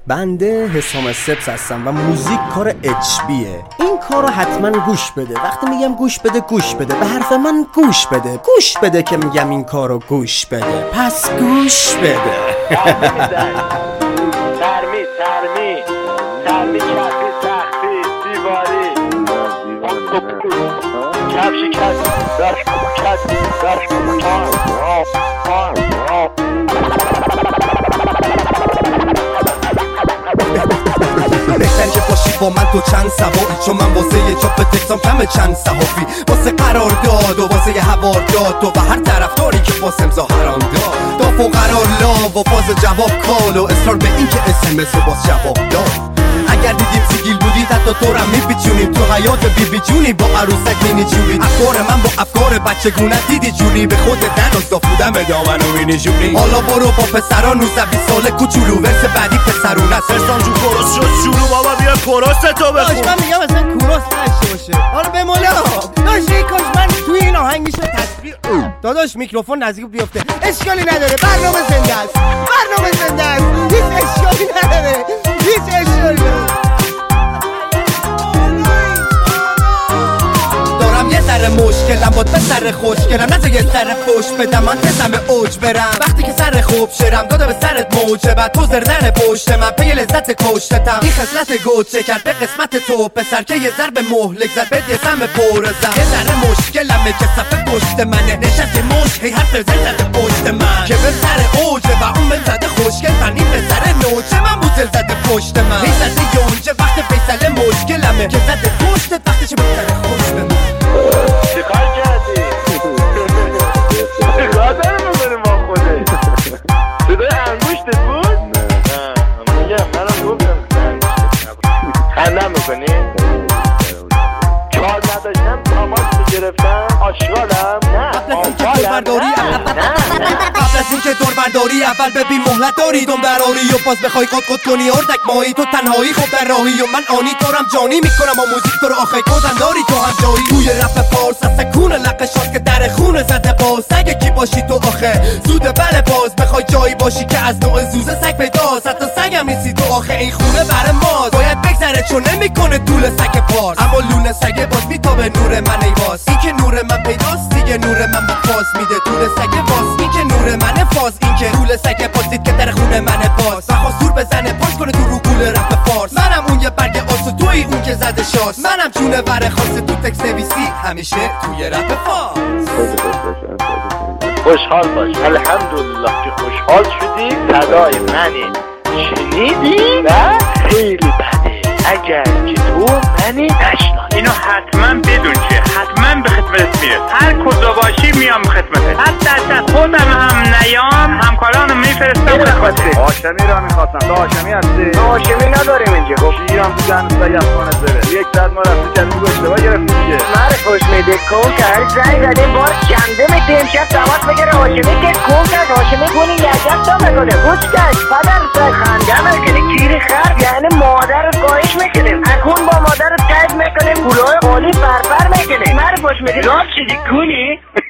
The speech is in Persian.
بنده حسام سپس هستم و موزیک کار اچبیه. این کارو حتما گوش بده. وقتی میگم گوش بده گوش بده، به حرف من گوش بده. گوش بده که میگم این کارو گوش بده، پس گوش بده. ترمی کفی سختی دیواری کفشی بهتر که باشی با من تو چند سواری، چون من واسه یه چاپ تکسام کم چند صحافی، واسه قرار داد و واسه یه هوار داد و هر طرفداری که واسه امضا حرام داد، داف و قرار لا و فاز جواب کال و اصرار به این که اسمس رو باز جواب داد. اگر دیدیم سیگیل بودی حتی تو رو میپیچونیم تو حیات بی جونی، با عروسک مینی جونی. افکار من با افکار بچگونه دیدی جونی، به خود دن و بودم ادامه و مینی جونی. حالا برو با پسران 19-20 ساله کوچولو، ورس بعدی پسرونه سرسان جو کورس شد شروع. بابا بیا کورس تو بخون. من میگم اصلا کورس نشه باشه. حالا به مولا داش این کاش من توی این آهنگ میشه تصویر. داداش میکروفون نزدیک بیفته، اشکالی نداره، برنامه زنده است، برنامه زنده است، هیچ اشکالی نداره، هیچ اشکالی نداره. یه ذره مشکلم با به سر خوشگلم، نزا یه سر پشت بدم من تزم اوج برم. وقتی که سر خوب شرم داده به سرت موجه، بعد تو زردن پشت من پی لذت کشتتم. این خصلت گوچه کرد به قسمت تو پسر که یه ضرب مهلک زد بهت یه سم پرزم. یه ذره مشکلمه که صفحه پشت منه، نشستی مشت هی حرف زد پشت من که به سر اوجه و اون بهم زده خوشگل فنی به سر نوچه من بوزل زده پشت من. هی زده یونجه وقت فیصله مشکلمه که زده پشتت وقتی چه به سر خوش به من. چیکار کردی؟ چیکار داره میکنی با خوده؟ صدای انگوشتت بود؟ نه میگم منم گفتم خنده میکنی؟ کار نداشتم تماس میگرفتم آشغالم؟ نه آنفالم؟ قبل از اینکه دور برداری اول ببین مهلت داری دون براری و باز بخوای قد کنی اردک مایی. تو تنهایی خب در راهی و من آنی طورم جانی میکنم و موزیک تو رو آخه کدن داری تو هم جایی. توی رپ پارس از سکون لقشات که در خون زده باز. اگه کی باشی تو آخه زوده بله باز، بخوای جایی باشی که از نوع زوزه سگ پیداست، حتی سگم نیستی تو آخه این خونه بر ماست. باید بگذره چون نمیکنه طول سگ پارس، اما لونه سگ باز میتابه نور من ایواز. این که نور من پیداست دیگه نور من با فاز میده طول سگ باز. این که نور من فاز، این که طول سگ پاسید که در خونه من باز. بخواست دور بزنه پاش کنه تو رو گول رپ فارس. منم اون یه برگ آسو توی اون که زده شاست. منم چونه بره خاصه تو تکس نویسی همیشه توی رپ فارس. خوشحال باش، الحمدلله که خوشحال شدی. صدای منی شنیدی و خیلی بده اگر که تو منی نشناسی. اینو حتما بدون که حتما به خدمتت میرس، هر کجا باشی میام خدمتت. حتی از خودم هم نیام همکارانو میفرستم خدمتت. هاشمی را میخواستم. تو هاشمی هستی؟ هاشمی نداریم اینجا. شیرم تو جنس سیف خانت بره. یک ساعت ما رفتی کردیم تو اشتباه گرفتی دیگه. مره خوش میده کن که هر زنگ زده بار کنده میده امشب تماس بگیره. هاشمی که کن کرد، هاشمی کنی یجب تا میکنه گوش کش پدر سای خنده میکنه گیری خرد، یعنی مادرت گاهش میکنیم اکون با مادرت قید میکنیم پولای قولی بربر میکنیم. مره خوش میده راست شدی کنی